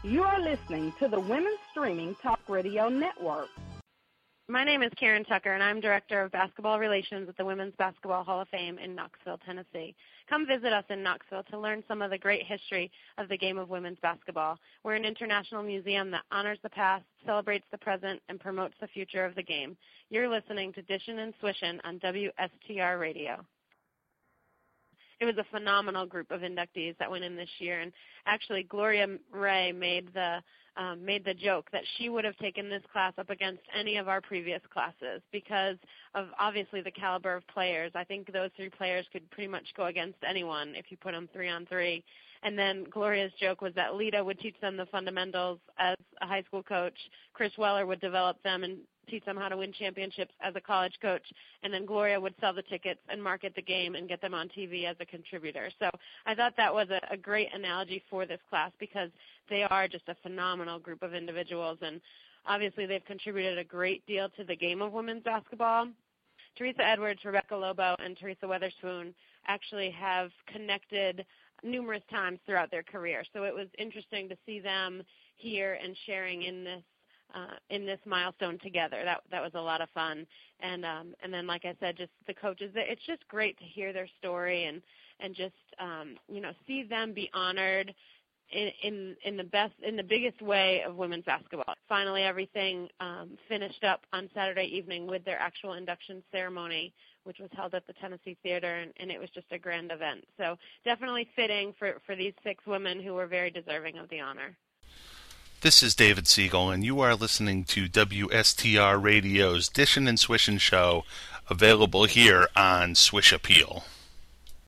You are listening to the Women's Streaming Talk Radio Network. My name is Karen Tucker, and I'm Director of Basketball Relations at the Women's Basketball Hall of Fame in Knoxville, Tennessee. Come visit us in Knoxville to learn some of the great history of the game of women's basketball. We're an international museum that honors the past, celebrates the present, and promotes the future of the game. You're listening to Dishin' and Swishin' on WSTR Radio. It was a phenomenal group of inductees that went in this year, and actually Gloria Ray made the joke that she would have taken this class up against any of our previous classes because of obviously the caliber of players. I think those three players could pretty much go against anyone if you put them 3-on-3. And then Gloria's joke was that Lita would teach them the fundamentals as a high school coach. Chris Weller would develop them and teach them how to win championships as a college coach, and then Gloria would sell the tickets and market the game and get them on TV as a contributor. So I thought that was a great analogy for this class because they are just a phenomenal group of individuals, and obviously they've contributed a great deal to the game of women's basketball. Teresa Edwards, Rebecca Lobo, and Teresa Weatherspoon actually have connected numerous times throughout their career. So it was interesting to see them here and sharing in this milestone together. That was a lot of fun. And then, like I said, just the coaches. It's just great to hear their story and just see them be honored in the biggest way of women's basketball. Finally, everything finished up on Saturday evening with their actual induction ceremony, which was held at the Tennessee Theater, and it was just a grand event. So definitely fitting for these 6 women who were very deserving of the honor. This is David Siegel, and you are listening to WSTR Radio's Dishin' and Swishin' show, available here on Swish Appeal.